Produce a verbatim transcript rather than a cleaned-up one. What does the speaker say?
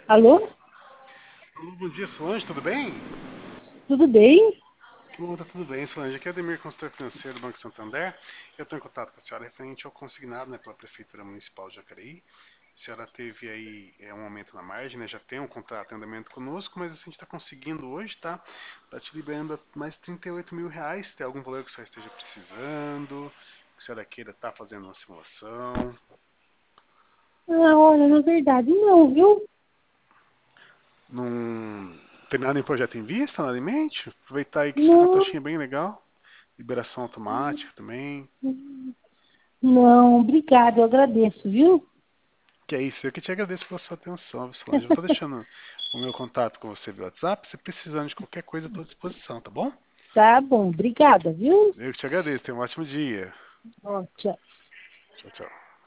Alô? Alô, bom dia, Solange, tudo bem? Tudo bem? Tudo, tudo bem, Solange. Aqui é Ademir, consultor financeiro do Banco Santander. Eu estou em contato com a senhora referente ao consignado, né, pela Prefeitura Municipal de Jacareí. A senhora teve aí é, um aumento na margem, né, já tem um contrato de andamento conosco, mas assim, a gente está conseguindo hoje, tá? Tá te liberando mais trinta e oito mil reais. Tem algum valor que a senhora esteja precisando? Que a senhora queira estar fazendo uma simulação? Ah, olha, na verdade não, viu? Não tem nada em projeto em vista, nada em mente? Aproveitar aí que está com a Não, taxinha bem legal. Liberação automática também. não, obrigado, eu agradeço, viu? Que é isso, eu que te agradeço pela sua atenção, Solange. Eu vou estar deixando o meu contato com você via WhatsApp. Se precisando de qualquer coisa, estou à disposição, tá bom? Tá bom, obrigada, viu? Eu que te agradeço. Tenha um ótimo dia. Ó, tchau. Tchau, tchau.